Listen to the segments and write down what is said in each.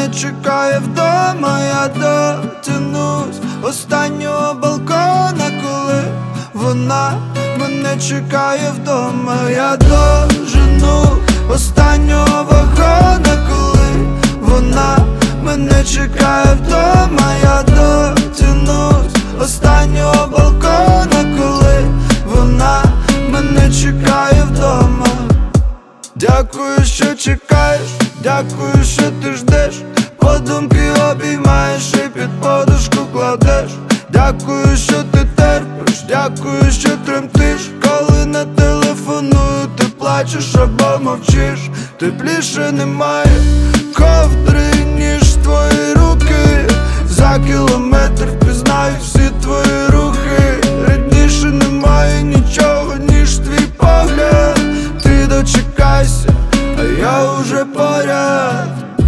мене чекає вдома, я дотянусь останнього балкона, коли вона мене чекає вдома, я дожену останнього вагона, коли вона мене чекає вдома, я дотянусь останнього балкона, коли вона мене чекає вдома. Дякую, що чекаєш, дякую, що ти ждеш, подумки обіймаєш і під подушку кладеш. Дякую, що ти терпиш, дякую, що тремтиш, коли не телефоную, ти плачеш або мовчиш. Тепліше немає ковдри, ніж твої руки. За кілометр впізнаю всі твої рухи. Рідніше немає нічого, ніж твій погляд. Ти дочекайся, а я уже поряд.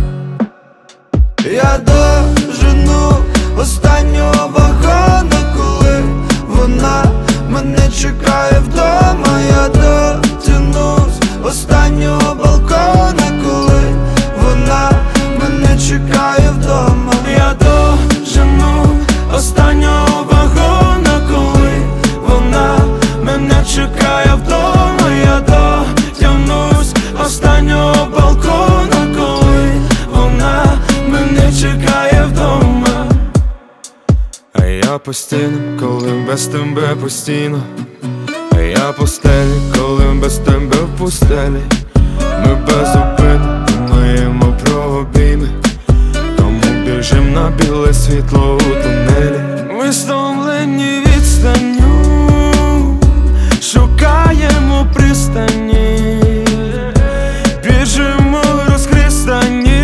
Я дожену останнього вагона, коли вона мене чекає вдома, я дотянусь останнього балкона, коли вона мене чекає вдома. Я дожену останнього вагона, коли вона мене чекає вдома, я дотягнусь останнього балкона, коли вона мене чекає вдома. А я по стінам, коли без тебе постійно, а я по стелі, коли без тебе в пустелі. Ми безупинно думаємо про обійми, тому біжим на біле світло у тунелі. Ми стомлені відстанню, шукаємо пристані, біжимо розхристані,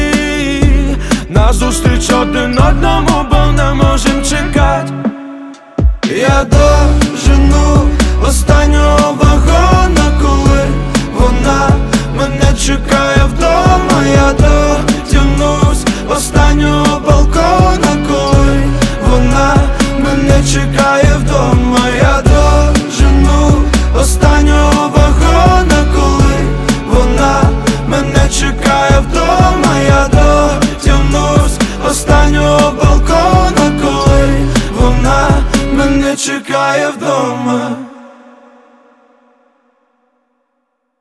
назустріч один одному, бо не можем чекати. Я дожену останнього вагона, коли вона мене чекає вдома, я дотягнусь останнього балкона, коли вона мене чекає вдома, я дожену останнього вагона, коли вона мене чекає вдома, я дотягнусь останнього балкона, коли вона мене чекає вдома.